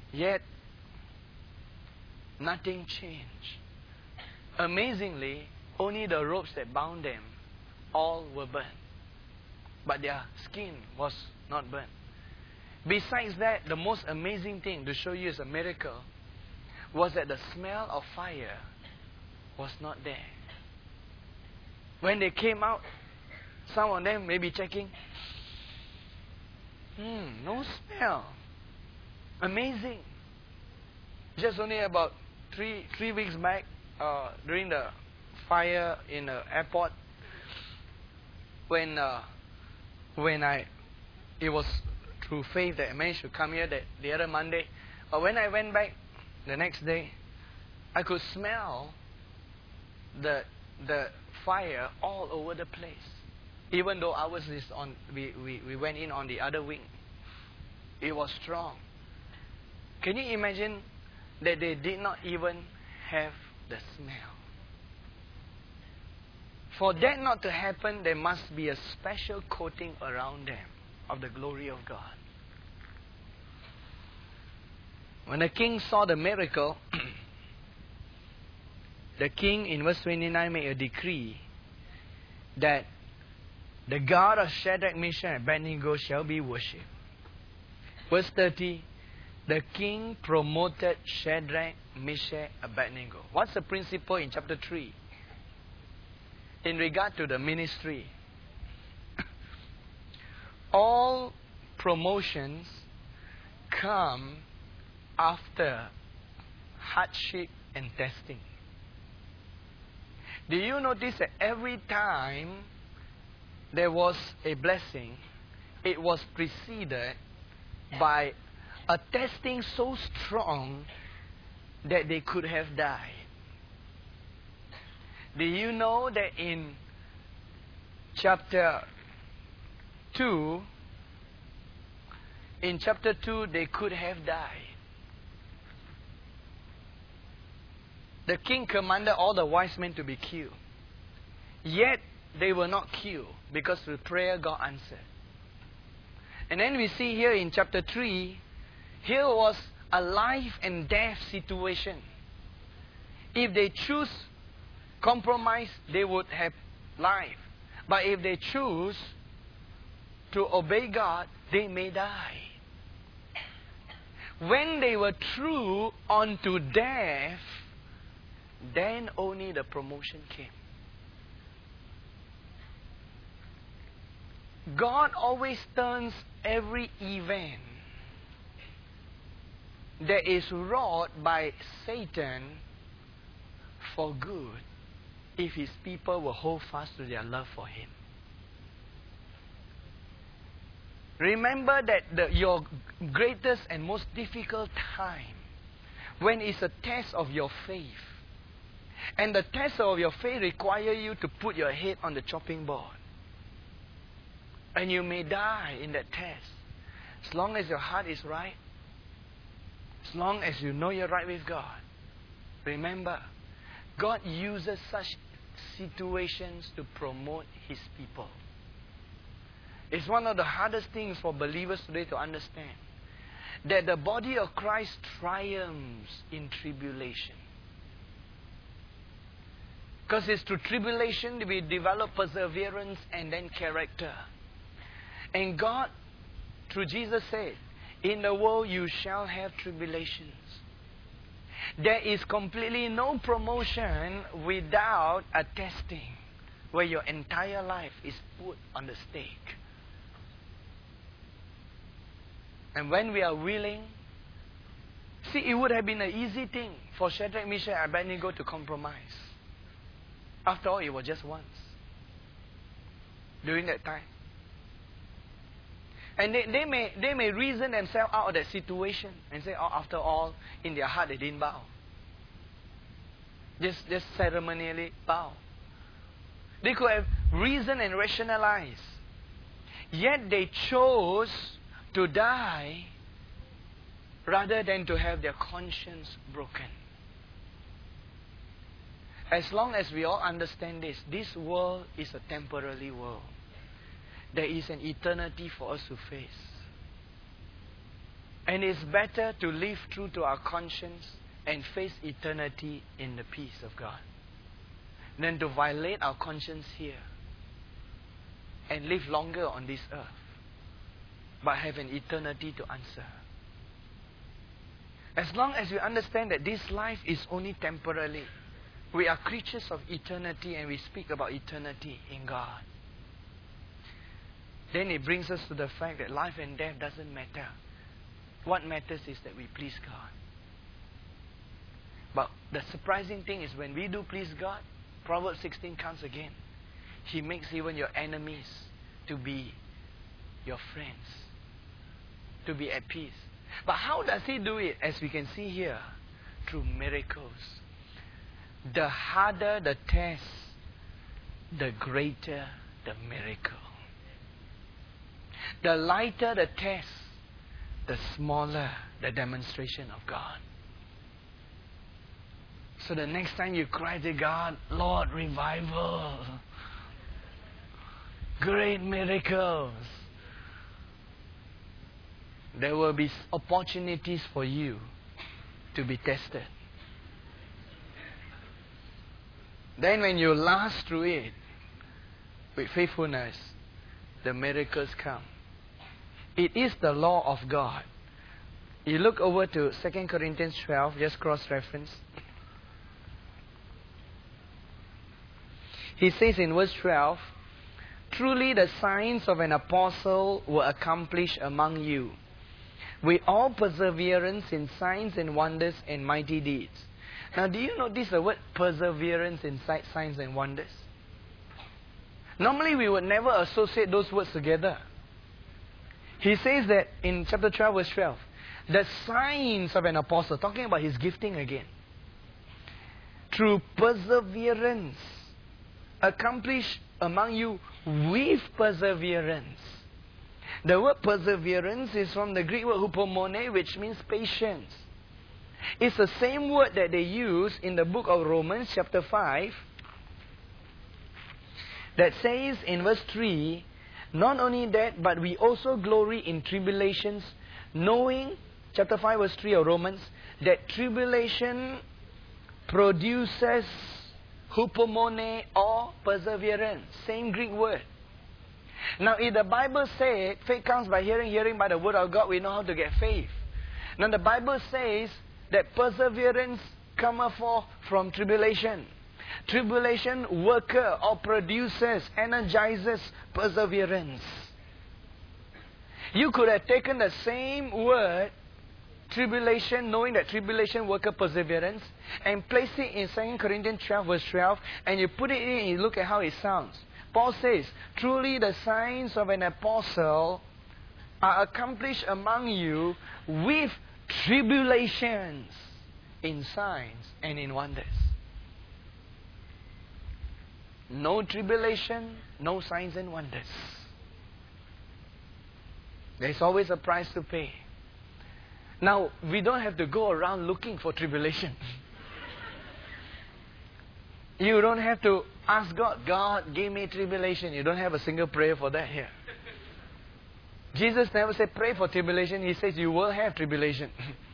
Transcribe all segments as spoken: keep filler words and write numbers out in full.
Yet, nothing changed. Amazingly, only the ropes that bound them, all were burnt. But their skin was not burnt. Besides that, the most amazing thing to show you as a miracle was that the smell of fire was not there. When they came out, some of them may be checking. Hmm, no smell. Amazing. Just only about three three weeks back, uh, during the fire in the airport, when uh, when I, it was through faith that I managed to come here that the other Monday. But when I went back the next day, I could smell the the fire all over the place. Even though ours is on, we, we, we went in on the other wing. It was strong. Can you imagine that they did not even have the smell? For that not to happen, there must be a special coating around them of the glory of God. When the king saw the miracle, the king in verse twenty-nine made a decree that the God of Shadrach, Meshach, and Abednego shall be worshipped. Verse thirty, the king promoted Shadrach, Meshach, Abednego. What's the principle in chapter three? In regard to the ministry, all promotions come after hardship and testing. Do you notice that every time there was a blessing, it was preceded by a testing so strong that they could have died? Do you know that in chapter two, in chapter two, they could have died? The king commanded all the wise men to be killed. Yet, they were not killed because through prayer God answered. And then we see here in chapter three, here was a life and death situation. If they choose compromise, they would have life. But if they choose to obey God, they may die. When they were true unto death, then only the promotion came. God always turns every event that is wrought by Satan for good if his people will hold fast to their love for him. Remember that the, your greatest and most difficult time, when it's a test of your faith, and the test of your faith require you to put your head on the chopping board. And you may die in that test. As long as your heart is right, as long as you know you're right with God, remember, God uses such situations to promote His people. It's one of the hardest things for believers today to understand, that the body of Christ triumphs in tribulation. Because it's through tribulation that we develop perseverance and then character. And God, through Jesus, said, in the world you shall have tribulations. There is completely no promotion without a testing, where your entire life is put on the stake. And when we are willing, see, it would have been an easy thing for Shadrach, Meshach, and Abednego to compromise. After all, it was just once during that time. And they, they may they may reason themselves out of that situation and say, oh, after all, in their heart they didn't bow. Just, just ceremonially bow. They could have reasoned and rationalized. Yet they chose to die rather than to have their conscience broken. As long as we all understand this, this world is a temporary world. There is an eternity for us to face. And it's better to live true to our conscience and face eternity in the peace of God than to violate our conscience here and live longer on this earth, but have an eternity to answer. As long as we understand that this life is only temporarily, we are creatures of eternity and we speak about eternity in God, then it brings us to the fact that life and death doesn't matter. What matters is that we please God. But the surprising thing is when we do please God, Proverbs sixteen comes again. He makes even your enemies to be your friends, to be at peace. But how does He do it? As we can see here, through miracles. The harder the test, the greater the miracle. The lighter the test, the smaller the demonstration of God. So the next time you cry to God, Lord, revival, great miracles, there will be opportunities for you to be tested. Then when you last through it with faithfulness, the miracles come. It is the law of God. You look over to Second Corinthians twelve, just cross-reference. He says in verse twelve, truly the signs of an apostle were accomplished among you, with all perseverance in signs and wonders and mighty deeds. Now, do you notice the word perseverance in signs and wonders? Normally, we would never associate those words together. He says that in chapter twelve, verse twelve, the signs of an apostle, talking about his gifting again, through perseverance, accomplished among you with perseverance. The word perseverance is from the Greek word hupomone, which means patience. It's the same word that they use in the book of Romans chapter five, that says in verse three, not only that, but we also glory in tribulations, knowing, chapter five verse three of Romans, that tribulation produces hupomone or perseverance. Same Greek word. Now, if the Bible said faith comes by hearing, hearing by the word of God, we know how to get faith. Now, the Bible says that perseverance cometh forth from tribulation. Tribulation worker or produces, energizes perseverance. You could have taken the same word, tribulation, knowing that tribulation worker perseverance, and place it in Second Corinthians twelve verse twelve, and you put it in and you look at how it sounds. Paul says, truly the signs of an apostle are accomplished among you with tribulations in signs and in wonders. No tribulation, no signs and wonders. There's always a price to pay. Now, we don't have to go around looking for tribulation. You don't have to ask God, God, give me tribulation. You don't have a single prayer for that here. Jesus never said pray for tribulation. He says you will have tribulation.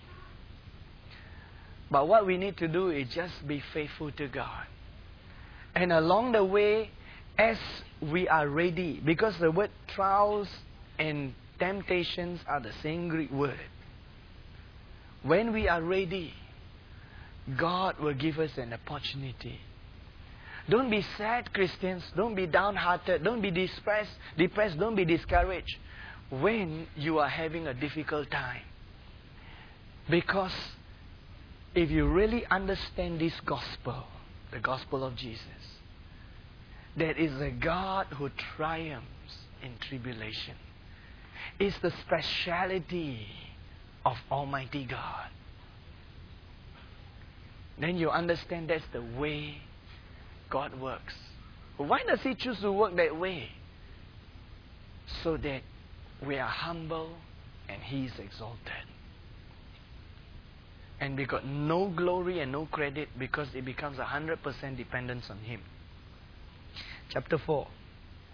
But what we need to do is just be faithful to God. And along the way, as we are ready, because the word trials and temptations are the same Greek word. When we are ready, God will give us an opportunity. Don't be sad, Christians. Don't be downhearted. Don't be depressed. Depressed. Don't be discouraged when you are having a difficult time. Because if you really understand this gospel, the gospel of Jesus, there is a God who triumphs in tribulation. It's the speciality of Almighty God. Then you understand that's the way God works. Why does He choose to work that way? So that we are humble and He is exalted. And we got no glory and no credit because it becomes a hundred percent dependence on Him. Chapter four.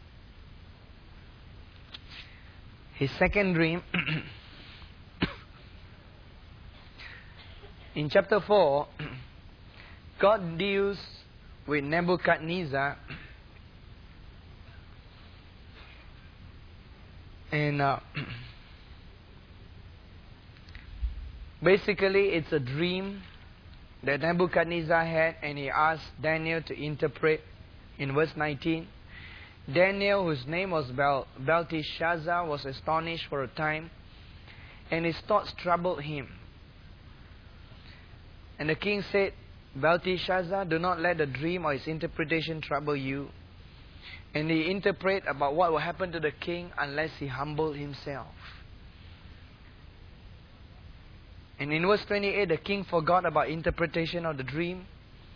His second dream In chapter four, God deals with Nebuchadnezzar. And uh, basically it's a dream that Nebuchadnezzar had, and he asked Daniel to interpret in verse nineteen. Daniel, whose name was Bel- Belteshazzar, was astonished for a time, and his thoughts troubled him. And the king said, Belteshazzar, do not let the dream or its interpretation trouble you. And he interpret about what will happen to the king unless he humble himself. And in verse twenty-eight, the king forgot about interpretation of the dream.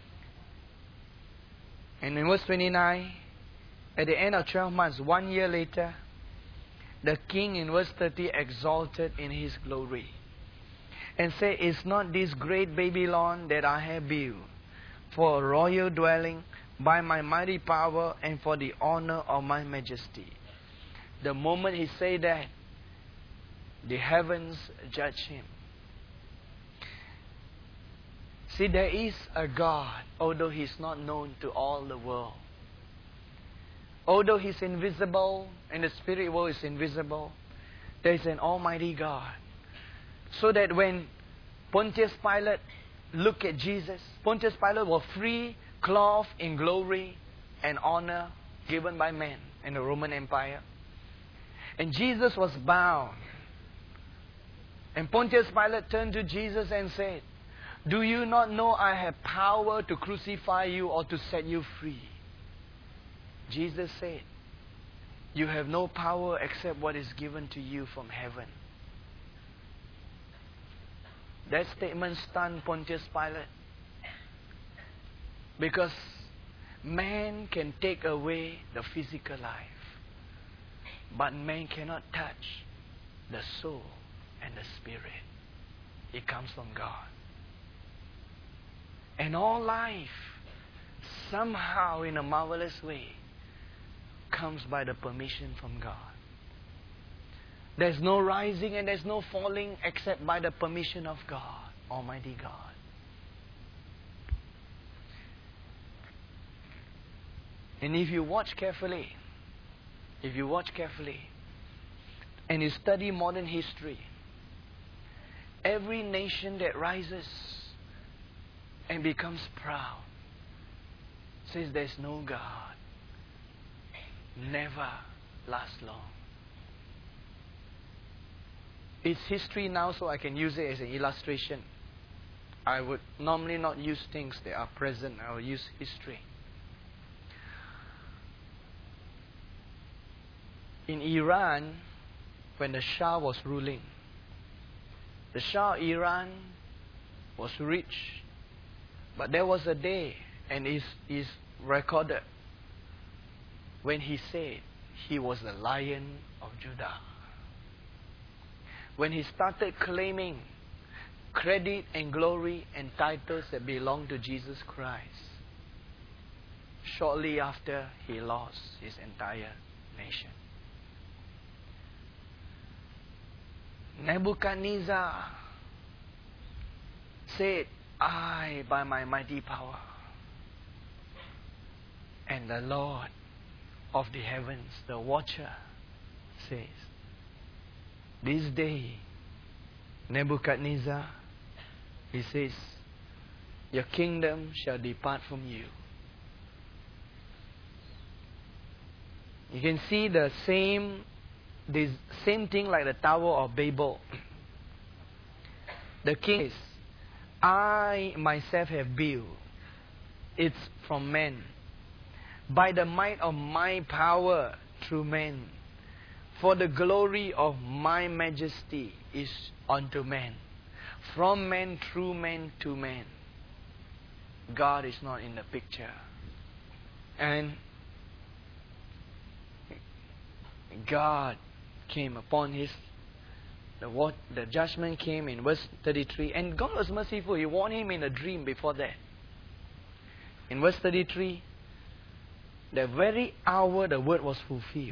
And in verse twenty-nine, at the end of twelve months, one year later, the king in verse thirty exalted in his glory and said, is not this great Babylon that I have built for a royal dwelling by my mighty power and for the honor of my majesty? The moment he said that, the heavens judged him. See, there is a God, although He's not known to all the world. Although He's invisible and the spirit world is invisible, there is an Almighty God. So that when Pontius Pilate looked at Jesus, Pontius Pilate was free, clothed in glory and honor given by men in the Roman Empire. And Jesus was bound. And Pontius Pilate turned to Jesus and said, do you not know I have power to crucify you or to set you free? Jesus said, you have no power except what is given to you from heaven. That statement stunned Pontius Pilate. Because man can take away the physical life, but man cannot touch the soul and the spirit. It comes from God. And all life, somehow in a marvelous way, comes by the permission from God. There's no rising and there's no falling except by the permission of God, Almighty God. And if you watch carefully, if you watch carefully, and you study modern history, every nation that rises and becomes proud says there's no God, never lasts long. It's history now, so I can use it as an illustration. I would normally not use things that are present. I will use history. In Iran, when the Shah was ruling, the Shah of Iran was rich, but there was a day, and it's, it's recorded, when he said he was the Lion of Judah. When he started claiming credit and glory and titles that belong to Jesus Christ, shortly after he lost his entire nation. Nebuchadnezzar said, I, by my mighty power, and the Lord of the heavens, the watcher, says, this day, Nebuchadnezzar, he says, your kingdom shall depart from you. You can see the same, this same thing like the Tower of Babel. The king says, I myself have built. It's from men. By the might of my power through men. For the glory of my majesty is unto men. From men, through men, to men. God is not in the picture. And God came upon his, the, what, the judgment came in verse thirty-three. And God was merciful. He warned him in a dream before that. In verse thirty-three, the very hour the word was fulfilled.